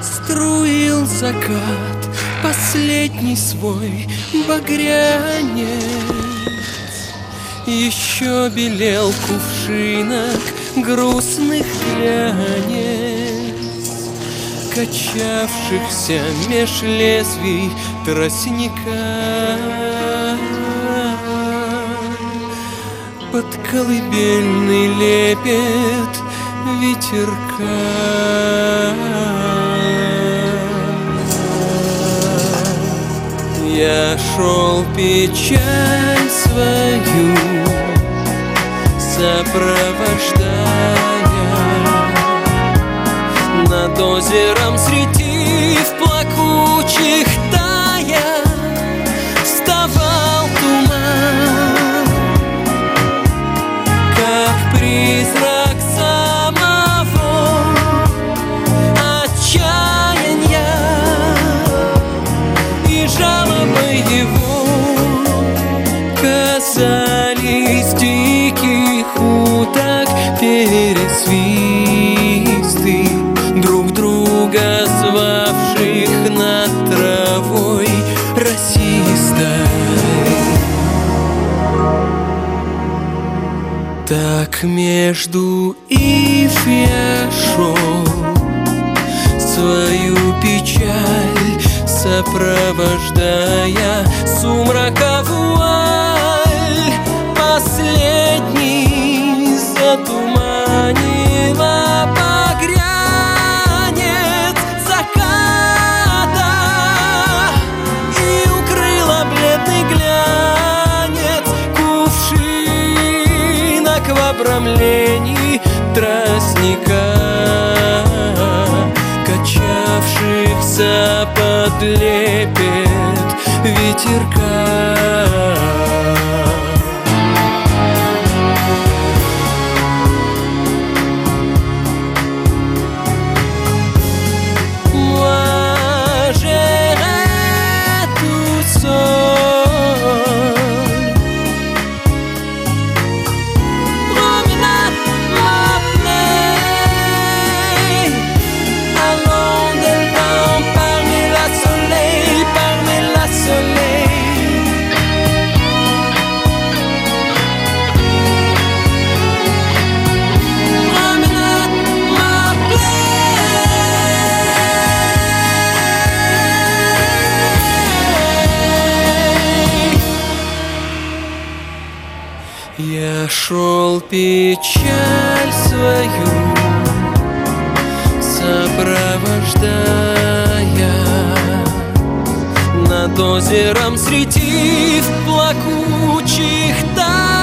Струил закат последний свой багрянец. Еще белел кувшинок грустных глянец, качавшихся меж лезвий тростника. Под колыбельный лепет ветерка. Я шел печаль свою сопровождая, над озером среди плакучих тая вставал туман, как призрак самого отчаяния, и жалобы его казались диких уток пересвисты, друг друга звавших над травой росистой. Так между ив я шел, свою печаль сопровождая, сумрака вуаль последний затуманила багрянец заката и укрыла бледный глянец кувшинок в обрамлении тростника, качавшихся под лепет ветерка. Я шел печаль свою сопровождая, над озером среди плакучих тайн